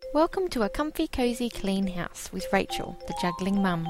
Welcome to a comfy, cosy, clean house with Rachel, the juggling mum.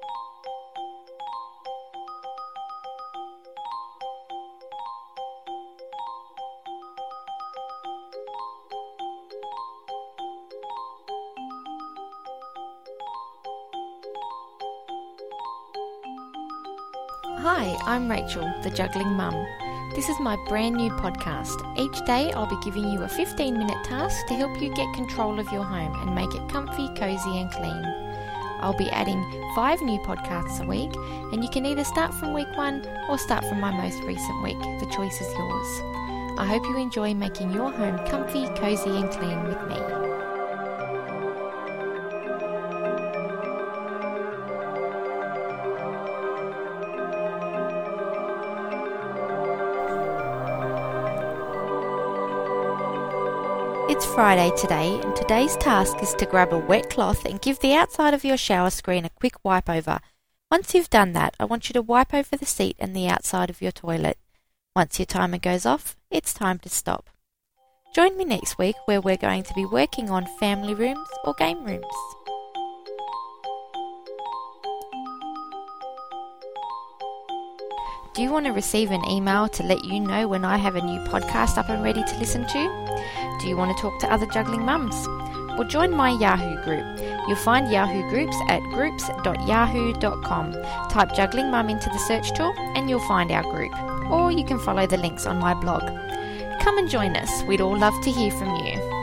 Hi, I'm Rachel, the juggling mum. This is my brand new podcast. Each day I'll be giving you a 15-minute task to help you get control of your home and make it comfy, cosy and clean. I'll be adding 5 new podcasts a week, and you can either start from week 1 or start from my most recent week. The choice is yours. I hope you enjoy making your home comfy, cosy and clean with me. It's Friday today, and today's task is to grab a wet cloth and give the outside of your shower screen a quick wipe over. Once you've done that, I want you to wipe over the seat and the outside of your toilet. Once your timer goes off, it's time to stop. Join me next week where we're going to be working on family rooms or game rooms. Do you want to receive an email to let you know when I have a new podcast up and ready to listen to? Do you want to talk to other juggling mums? Well, join my Yahoo group. You'll find Yahoo groups at groups.yahoo.com. Type Juggling Mum into the search tool and you'll find our group. Or you can follow the links on my blog. Come and join us. We'd all love to hear from you.